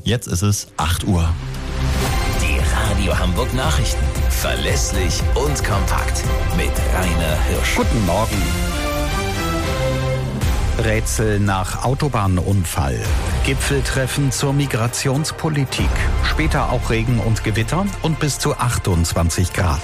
Jetzt ist es 8 Uhr. Die Radio Hamburg Nachrichten. Verlässlich und kompakt. Mit Rainer Hirsch. Guten Morgen. Rätsel nach Autobahnunfall. Gipfeltreffen zur Migrationspolitik. Später auch Regen und Gewitter und bis zu 28 Grad.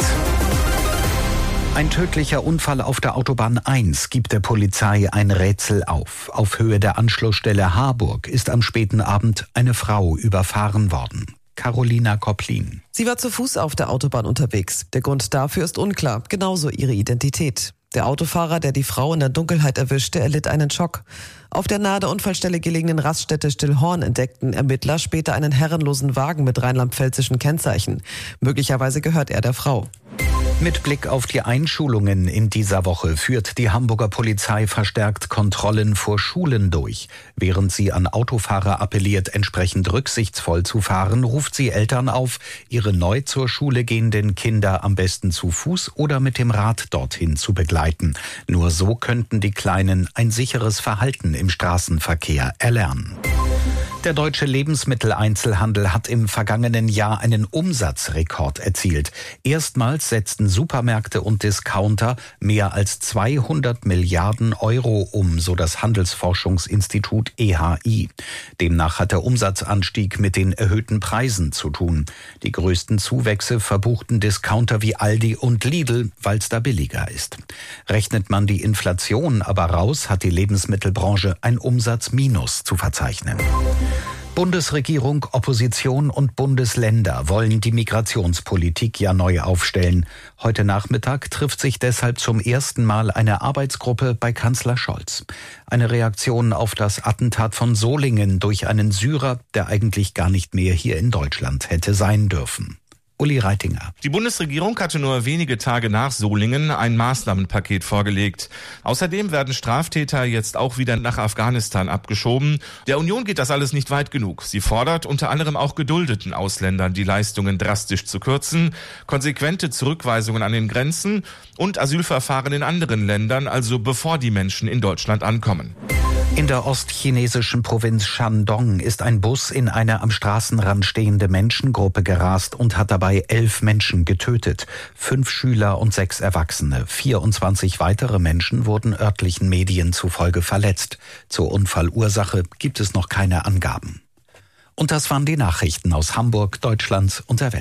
Ein tödlicher Unfall auf der Autobahn 1 gibt der Polizei ein Rätsel auf. Auf Höhe der Anschlussstelle Harburg ist am späten Abend eine Frau überfahren worden. Carolina Koplin. Sie war zu Fuß auf der Autobahn unterwegs. Der Grund dafür ist unklar, genauso ihre Identität. Der Autofahrer, der die Frau in der Dunkelheit erwischte, erlitt einen Schock. Auf der nahe der Unfallstelle gelegenen Raststätte Stillhorn entdeckten Ermittler später einen herrenlosen Wagen mit rheinland-pfälzischen Kennzeichen. Möglicherweise gehört er der Frau. Mit Blick auf die Einschulungen in dieser Woche führt die Hamburger Polizei verstärkt Kontrollen vor Schulen durch. Während sie an Autofahrer appelliert, entsprechend rücksichtsvoll zu fahren, ruft sie Eltern auf, ihre neu zur Schule gehenden Kinder am besten zu Fuß oder mit dem Rad dorthin zu begleiten. Nur so könnten die Kleinen ein sicheres Verhalten im Straßenverkehr erlernen. Der deutsche Lebensmitteleinzelhandel hat im vergangenen Jahr einen Umsatzrekord erzielt. Erstmals setzten Supermärkte und Discounter mehr als 200 Milliarden Euro um, so das Handelsforschungsinstitut EHI. Demnach hat der Umsatzanstieg mit den erhöhten Preisen zu tun. Die größten Zuwächse verbuchten Discounter wie Aldi und Lidl, weil es da billiger ist. Rechnet man die Inflation aber raus, hat die Lebensmittelbranche ein Umsatzminus zu verzeichnen. Bundesregierung, Opposition und Bundesländer wollen die Migrationspolitik ja neu aufstellen. Heute Nachmittag trifft sich deshalb zum ersten Mal eine Arbeitsgruppe bei Kanzler Scholz. Eine Reaktion auf das Attentat von Solingen durch einen Syrer, der eigentlich gar nicht mehr hier in Deutschland hätte sein dürfen. Uli Reitinger. Die Bundesregierung hatte nur wenige Tage nach Solingen ein Maßnahmenpaket vorgelegt. Außerdem werden Straftäter jetzt auch wieder nach Afghanistan abgeschoben. Der Union geht das alles nicht weit genug. Sie fordert unter anderem auch geduldeten Ausländern, die Leistungen drastisch zu kürzen, konsequente Zurückweisungen an den Grenzen und Asylverfahren in anderen Ländern, also bevor die Menschen in Deutschland ankommen. In der ostchinesischen Provinz Shandong ist ein Bus in eine am Straßenrand stehende Menschengruppe gerast und hat dabei 11 Menschen getötet. 5 Schüler und 6 Erwachsene. 24 weitere Menschen wurden örtlichen Medien zufolge verletzt. Zur Unfallursache gibt es noch keine Angaben. Und das waren die Nachrichten aus Hamburg, Deutschland und der Welt.